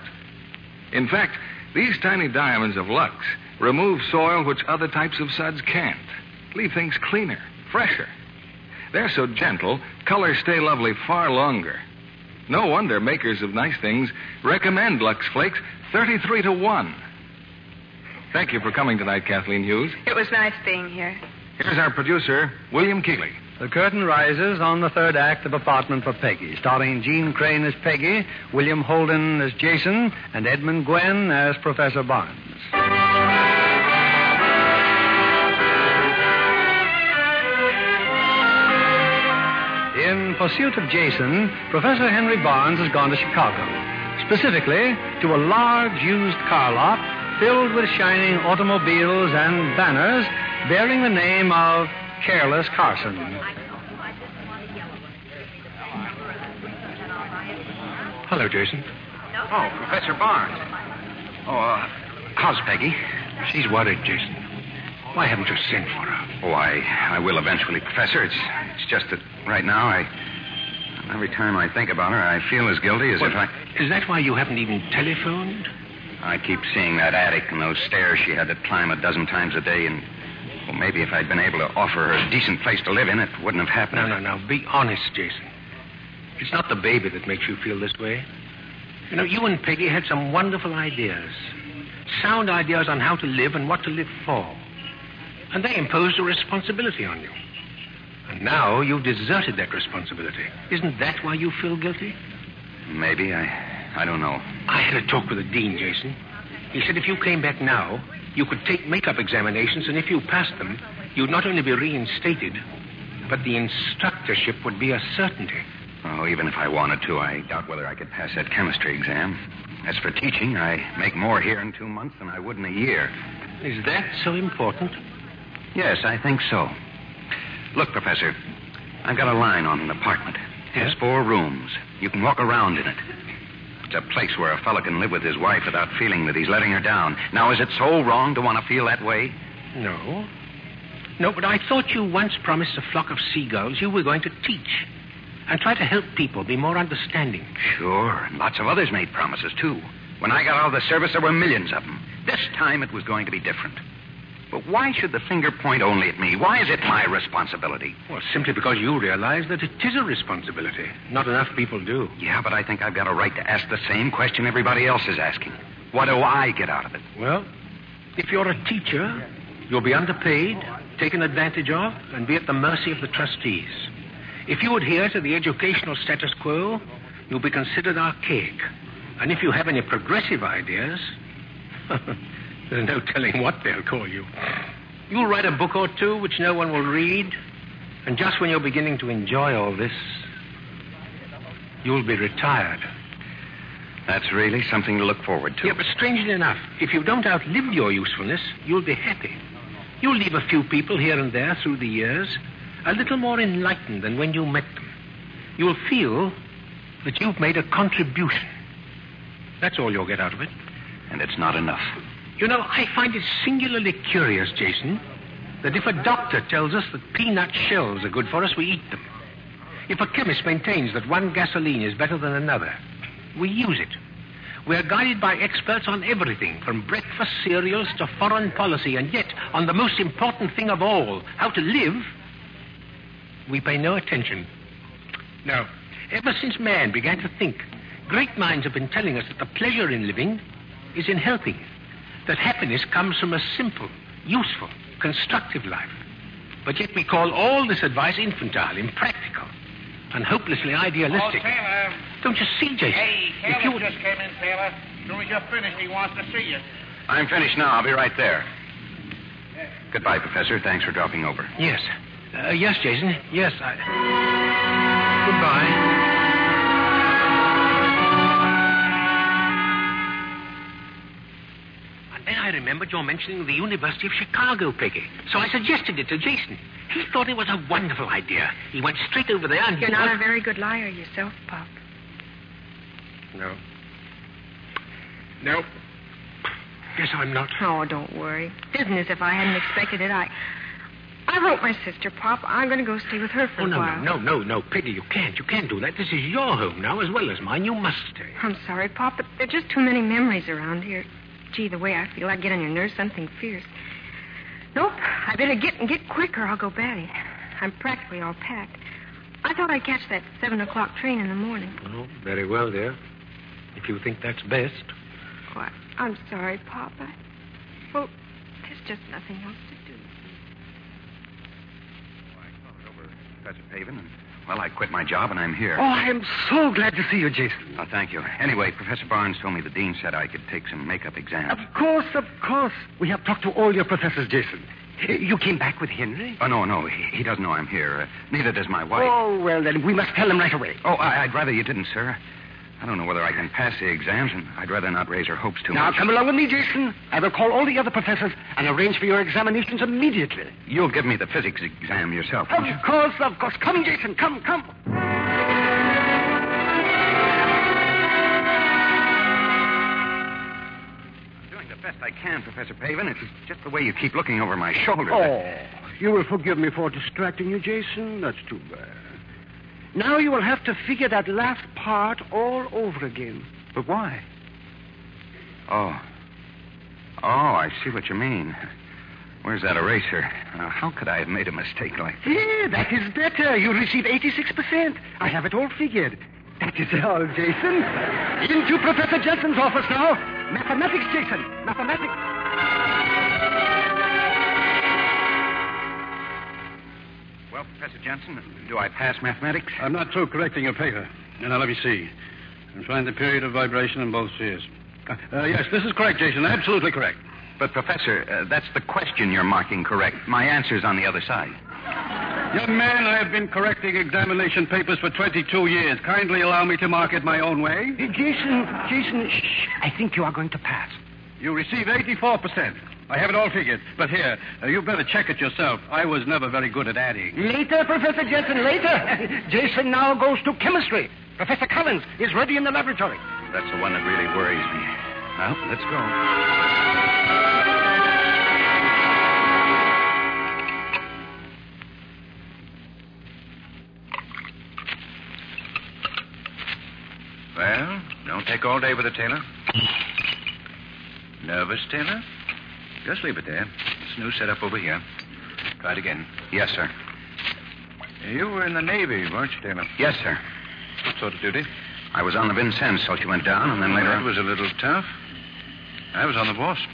In fact, these tiny diamonds of Lux remove soil which other types of suds can't. Leave things cleaner, fresher. They're so gentle, colors stay lovely far longer. No wonder makers of nice things recommend Lux Flakes thirty-three to one. Thank you for coming tonight, Kathleen Hughes. It was nice being here. Here's our producer, William Keeley. The curtain rises on the third act of Apartment for Peggy, starring Jean Crane as Peggy, William Holden as Jason, and Edmund Gwen as Professor Barnes. In pursuit of Jason, Professor Henry Barnes has gone to Chicago, specifically to a large used car lot filled with shining automobiles and banners bearing the name of Careless Carson. Hello, Jason. Oh, Professor Barnes. Oh, uh, how's Peggy? She's worried, Jason. Why haven't you sent for her? Oh, I, I will eventually, Professor. It's, it's just that right now I... Every time I think about her, I feel as guilty as What, if I... Is that why you haven't even telephoned? I keep seeing that attic and those stairs she had to climb a dozen times a day, and... Well, maybe if I'd been able to offer her a decent place to live in, it wouldn't have happened. No, no, no. Be honest, Jason. It's not the baby that makes you feel this way. You know, you and Peggy had some wonderful ideas. Sound ideas on how to live and what to live for. And they imposed a responsibility on you. And now you've deserted that responsibility. Isn't that why you feel guilty? Maybe. I I don't know. I had a talk with the dean, Jason. He said if you came back now, you could take makeup examinations, and if you passed them, you'd not only be reinstated, But the instructorship would be a certainty. Oh, even if I wanted to, I doubt whether I could pass that chemistry exam. As for teaching, I make more here in two months than I would in a year. Is that so important? Yes, I think so. Look, Professor, I've got a line on an apartment. It has four rooms. You can walk around in it. It's a place where a fellow can live with his wife without feeling that he's letting her down. Now, is it so wrong to want to feel that way? No. No, but I thought you once promised a flock of seagulls you were going to teach and try to help people be more understanding. Sure, and lots of others made promises, too. When I got out of the service, there were millions of them. This time it was going to be different. But why should the finger point only at me? Why is it my responsibility? Well, simply because you realize that it is a responsibility. Not enough people do. Yeah, but I think I've got a right to ask the same question everybody else is asking. What do I get out of it? Well, if you're a teacher, you'll be underpaid, taken advantage of, and be at the mercy of the trustees. If you adhere to the educational status quo, you'll be considered archaic. And if you have any progressive ideas, there's no telling what they'll call you. You'll write a book or two which no one will read, and just when you're beginning to enjoy all this, you'll be retired. That's really something to look forward to. Yeah, but strangely enough, if you don't outlive your usefulness, you'll be happy. You'll leave a few people here and there through the years a little more enlightened than when you met them. You'll feel that you've made a contribution. That's all you'll get out of it. And it's not enough. You know, I find it singularly curious, Jason, that if a doctor tells us that peanut shells are good for us, we eat them. If a chemist maintains that one gasoline is better than another, we use it. We're guided by experts on everything, from breakfast cereals to foreign policy, and yet, on the most important thing of all, how to live, we pay no attention. Now, ever since man began to think, great minds have been telling us that the pleasure in living is in helping, that happiness comes from a simple, useful, constructive life. But yet we call all this advice infantile, impractical, and hopelessly idealistic. Oh, Taylor. Don't you see, Jason? Hey, Taylor if you... just came in, Taylor. As soon as you're finished, he wants to see you. I'm finished now. I'll be right there. Goodbye, Professor. Thanks for dropping over. Yes. Uh, yes, Jason. Yes, I... Goodbye. Then I remembered your mentioning the University of Chicago, Peggy. So I suggested it to Jason. He thought it was a wonderful idea. He went straight over there and... You're not a very good liar yourself, Pop. No. No. Yes, I'm not. Oh, don't worry. It isn't as if I hadn't expected it. I... I wrote my sister, Pop. I'm going to go stay with her for oh, a no, while. No, no, no, no, Peggy, you can't. You can't do that. This is your home now as well as mine. You must stay. I'm sorry, Pop, but there are just too many memories around here. Gee, the way I feel, I get on your nerves, something fierce. Nope, I better get and get quick or I'll go batty. I'm practically all packed. I thought I'd catch that seven o'clock train in the morning. Oh, very well, dear. If you think that's best. Oh, I, I'm sorry, Pop. I, well, there's just nothing else to do. Well, I thought it over, Professor Pavin, and, well, I quit my job and I'm here. Oh, I am so glad to see you, Jason. Oh, thank you. Anyway, Professor Barnes told me the dean said I could take some makeup exams. Of course, of course. We have talked to all your professors, Jason. You came back with Henry? Oh, no, no. He, he doesn't know I'm here. Uh, neither does my wife. Oh, well, then we must tell him right away. Oh, I, I'd rather you didn't, sir. I don't know whether I can pass the exams, and I'd rather not raise her hopes too now, much. Now, come along with me, Jason. I will call all the other professors and arrange for your examinations immediately. You'll give me the physics exam yourself, won't Of you? course, of course. Come, Jason. Come, come. I'm doing the best I can, Professor Pavin. It's just the way you keep looking over my shoulder. Oh, you will forgive me for distracting you, Jason. That's too bad. Now you will have to figure that last part all over again. But why? Oh. Oh, I see what you mean. Where's that eraser? Now, how could I have made a mistake like that? Yeah, that is better. You receive eighty-six percent. I have it all figured. That is all, Jason. Into Professor Jensen's office now. Mathematics, Jason. Mathematics. Well, Professor Jensen, do I pass mathematics? I'm not through correcting your paper. Now, let me see. And find the period of vibration in both spheres. Uh, uh, yes, this is correct, Jason. Absolutely correct. But, Professor, uh, that's the question you're marking correct. My answer's on the other side. Young man, I have been correcting examination papers for twenty-two years. Kindly allow me to mark it my own way. Uh, Jason, Jason, shh. I think you are going to pass. You receive eighty-four percent. I have it all figured. But here, uh, you better check it yourself. I was never very good at adding. Later, Professor Jensen, later. Jason now goes to chemistry. Professor Collins is ready in the laboratory. That's the one that really worries me. Well, let's go. Well, don't take all day with it, Taylor. Nervous, Taylor? Just leave it there. This new setup over here. Try it again. Yes, sir. You were in the Navy, weren't you, Taylor? Yes, sir. What sort of duty? I was on the Vincennes till she went down, and then later... That was a little tough. I was on the Wasp.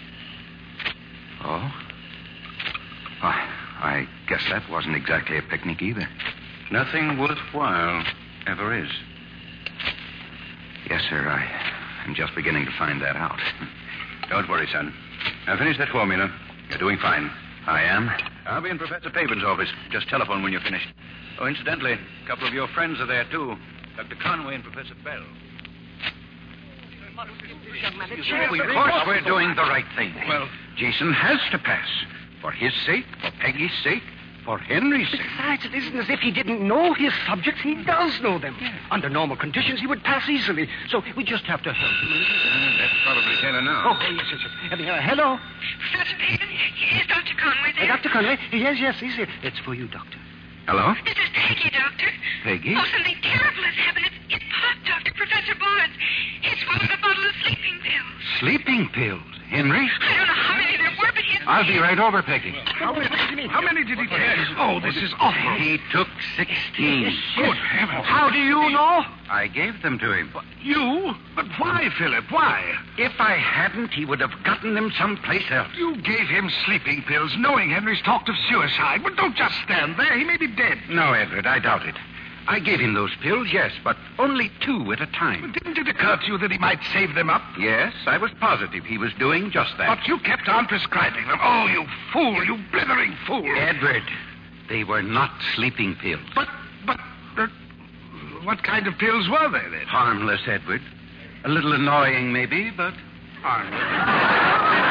Oh? Oh, I guess that wasn't exactly a picnic either. Nothing worthwhile ever is. Yes, sir. I, I'm just beginning to find that out. Don't worry, son. Now finish that formula. You're doing fine. I am? I'll be in Professor Pavin's office. Just telephone when you're finished. Oh, incidentally, a couple of your friends are there, too. Doctor Conway and Professor Bell. Of course we're doing the right thing. Well, Jason has to pass. For his sake, for Peggy's sake, for Henry's sake. Besides, it isn't as if he didn't know his subjects. He does know them. Yeah. Under normal conditions, he would pass easily. So we just have to help him. Uh, that's probably Taylor now. Oh, yes, yes, yes. Uh, hello? Professor Pavin, is Doctor Conway there? Uh, Doctor Conway? Yes, yes, he's here. It's for you, Doctor. Hello? This is Peggy, Doctor. Peggy? Oh, something terrible has happened. It's, it's Pop, Doctor. Professor Barnes. He swallowed a bottle of sleeping pills. Sleeping pills? Henry? I don't know how many there were, but he's... I'll be right over, Peggy. How many, how many did he take? Oh, this is awful. He took sixteen. Good heavens. How do you know? I gave them to him. You? But why, Philip? Why? If I hadn't, he would have gotten them someplace else. You gave him sleeping pills, knowing Henry's talked of suicide. But don't just stand there. He may be dead. No, Edward, I doubt it. I gave him those pills, yes, but only two at a time. But didn't it occur to you that he might save them up? Yes, I was positive he was doing just that. But you kept on prescribing them. Oh, you fool, you blithering fool. Edward, they were not sleeping pills. But, but, uh, what kind of pills were they then? Harmless, Edward. A little annoying, maybe, but harmless.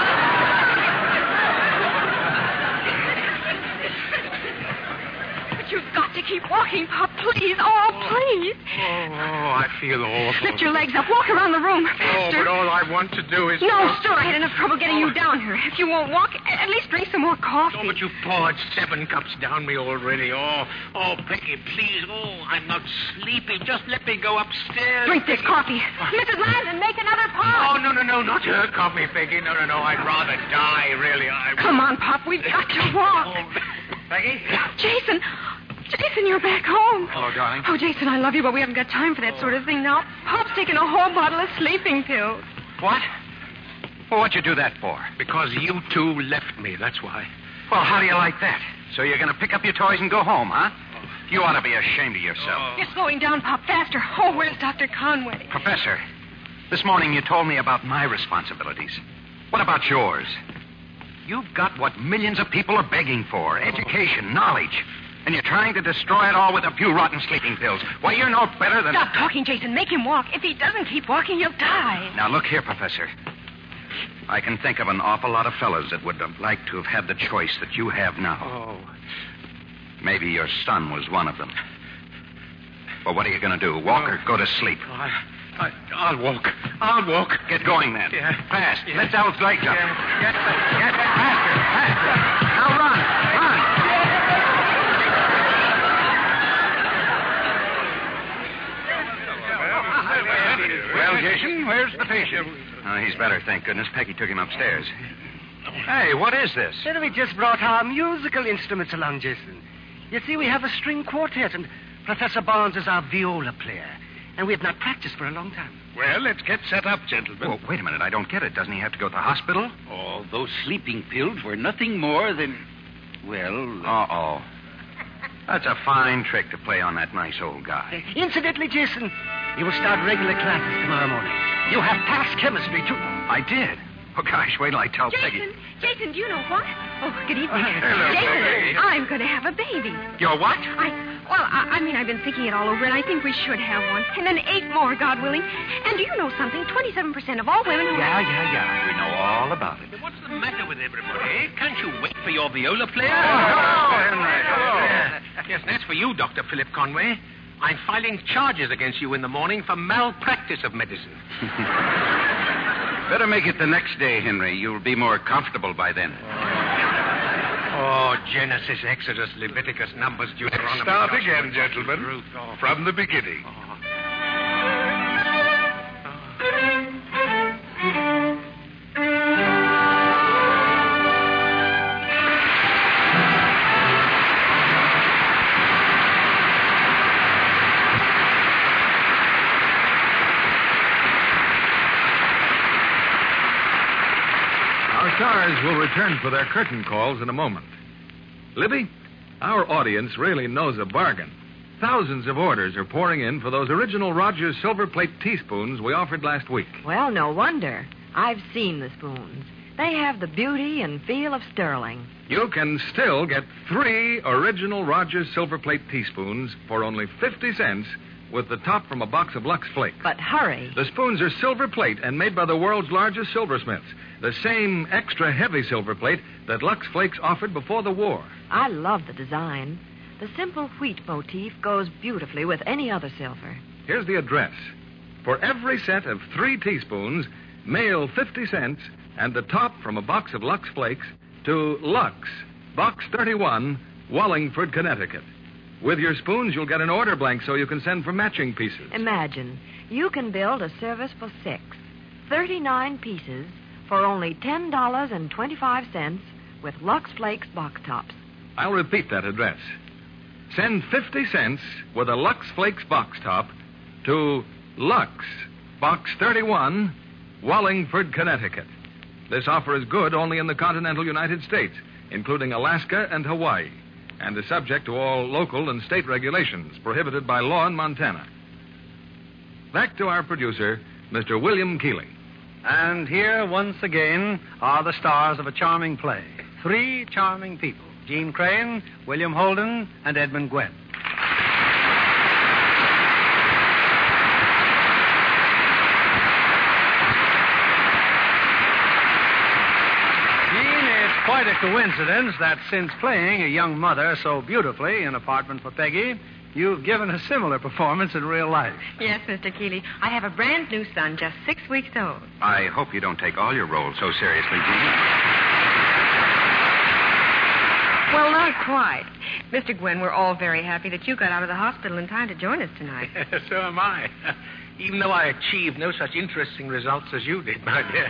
You've got to keep walking, Pop, please. Oh, please. Oh, I feel awful. Lift your legs up. Walk around the room. Oh, Faster. but all I want to do is... No, sir. I had enough trouble getting you down here. If you won't walk, at least drink some more coffee. Oh, but you poured seven cups down me already. Oh, oh, Peggy, please. Oh, I'm not sleepy. Just let me go upstairs. Drink this coffee. Missus Landon, make another pot. Oh, no, no, no, not her coffee, Peggy. No, no, no. I'd rather die, really. I... Come on, Pop. We've got to walk. Oh, Peggy? Jason. Jason, you're back home. Hello, darling. Oh, Jason, I love you, but we haven't got time for that sort of thing now. Pop's taken a whole bottle of sleeping pills. What? Well, what'd you do that for? Because you two left me, that's why. Well, how do you like that? So you're going to pick up your toys and go home, huh? You ought to be ashamed of yourself. You're slowing down, Pop, faster. Oh, where's Doctor Conway? Professor, this morning you told me about my responsibilities. What about yours? You've got what millions of people are begging for, education, knowledge. And you're trying to destroy it all with a few rotten sleeping pills. Why, you're no better than... Stop talking, Jason. Make him walk. If he doesn't keep walking, he'll die. Now, look here, Professor. I can think of an awful lot of fellows that would have liked to have had the choice that you have now. Oh. Maybe your son was one of them. Well, what are you going to do? Walk oh. or go to sleep? Oh, I, I, I'll walk. I'll walk. Get going, then. Yeah. Fast. Yeah. Let's Al's legs up. Yeah. Get, get faster, faster. Now run, run. Well, Jason, where's the patient? Oh, he's better, thank goodness. Peggy took him upstairs. Hey, what is this? Well, we just brought our musical instruments along, Jason. You see, we have a string quartet, and Professor Barnes is our viola player. And we have not practiced for a long time. Well, let's get set up, gentlemen. Oh, wait a minute. I don't get it. Doesn't he have to go to the hospital? Oh, those sleeping pills were nothing more than, well... Uh-oh. That's a fine trick to play on that nice old guy. Uh, incidentally, Jason, you will start regular classes tomorrow morning. You have passed chemistry, too. I did. Oh, gosh, wait till I tell Jason, Peggy. Jason, do you know what? Oh, good evening. Hello, Jason, Peggy. I'm going to have a baby. You're what? I, well, I, I mean, I've been thinking it all over, and I think we should have one. And then eight more, God willing. And do you know something? twenty-seven percent of all women who... Yeah, yeah, yeah. We know all about it. What's the matter with everybody? Can't you wait for your viola player? Oh, hello, Henry. Hello. Yes, that's for you, Doctor Philip Conway. I'm filing charges against you in the morning for malpractice of medicine. Better make it the next day, Henry. You'll be more comfortable by then. Oh, Genesis, Exodus, Leviticus, Numbers, Deuteronomy. Start again, gentlemen. From the beginning. Stars will return for their curtain calls in a moment. Libby, our audience really knows a bargain. Thousands of orders are pouring in for those original Rogers silver plate teaspoons we offered last week. Well, no wonder. I've seen the spoons. They have the beauty and feel of sterling. You can still get three original Rogers silver plate teaspoons for only fifty cents with the top from a box of Lux Flakes. But hurry. The spoons are silver plate and made by the world's largest silversmiths. The same extra heavy silver plate that Lux Flakes offered before the war. I love the design. The simple wheat motif goes beautifully with any other silver. Here's the address. For every set of three teaspoons, mail fifty cents and the top from a box of Lux Flakes to Lux, Box thirty-one, Wallingford, Connecticut. With your spoons, you'll get an order blank so you can send for matching pieces. Imagine, you can build a service for six, thirty-nine pieces for only ten dollars and twenty-five cents with Lux Flakes box tops. I'll repeat that address. Send fifty cents with a Lux Flakes box top to Lux, Box thirty-one, Wallingford, Connecticut. This offer is good only in the continental United States, including Alaska and Hawaii, and is subject to all local and state regulations prohibited by law in Montana. Back to our producer, Mister William Keeley. And here, once again, are the stars of a charming play. Three charming people. Gene Crane, William Holden, and Edmund Gwenn. Gene, it's quite a coincidence that since playing a young mother so beautifully in Apartment for Peggy, you've given a similar performance in real life. Yes, Mister Keeley. I have a brand new son, just six weeks old. I hope you don't take all your roles so seriously, Gene. Well, not quite. Mister Gwen, we're all very happy that you got out of the hospital in time to join us tonight. So am I. Even though I achieved no such interesting results as you did, my dear.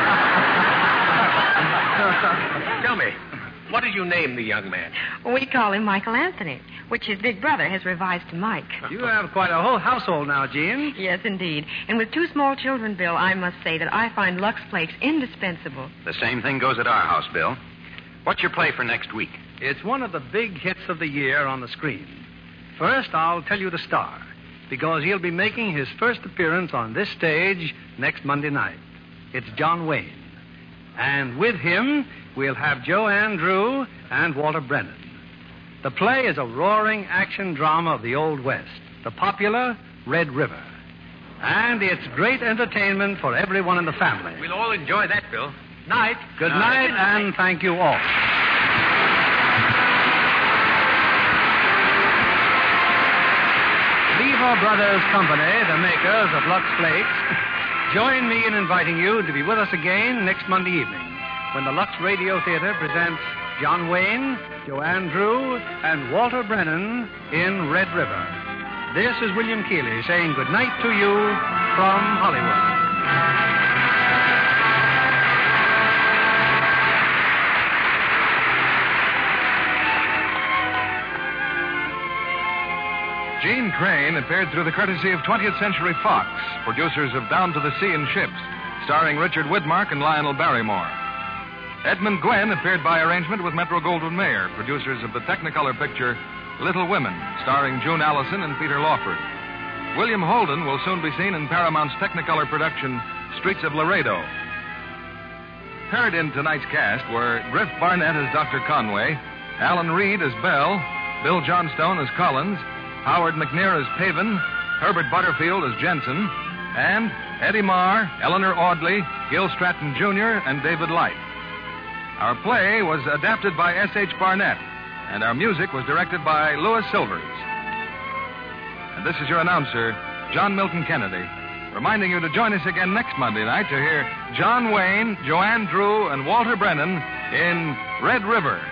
Tell me, what did you name the young man? We call him Michael Anthony, which his big brother has revised to Mike. You have quite a whole household now, Gene. Yes, indeed. And with two small children, Bill, I must say that I find Lux Flakes indispensable. The same thing goes at our house, Bill. What's your play for next week? It's one of the big hits of the year on the screen. First, I'll tell you the star, because he'll be making his first appearance on this stage next Monday night. It's John Wayne. And with him, we'll have Joanne Drew and Walter Brennan. The play is a roaring action drama of the Old West, the popular Red River. And it's great entertainment for everyone in the family. We'll all enjoy that, Bill. Night. Good night, and thank you all. Lever Brothers Company, the makers of Lux Flakes, join me in inviting you to be with us again next Monday evening when the Lux Radio Theater presents John Wayne, Joanne Drew, and Walter Brennan in Red River. This is William Keeley saying good night to you from Hollywood. Gene Crane appeared through the courtesy of twentieth Century Fox, producers of Down to the Sea in Ships, starring Richard Widmark and Lionel Barrymore. Edmund Gwenn appeared by arrangement with Metro-Goldwyn-Mayer, producers of the Technicolor picture Little Women, starring June Allison and Peter Lawford. William Holden will soon be seen in Paramount's Technicolor production Streets of Laredo. Appeared in tonight's cast were Griff Barnett as Doctor Conway, Alan Reed as Bell, Bill Johnstone as Collins, Howard McNear as Paven, Herbert Butterfield as Jensen, and Eddie Marr, Eleanor Audley, Gil Stratton Junior, and David Light. Our play was adapted by S H. Barnett, and our music was directed by Louis Silvers. And this is your announcer, John Milton Kennedy, reminding you to join us again next Monday night to hear John Wayne, Joanne Drew, and Walter Brennan in Red River.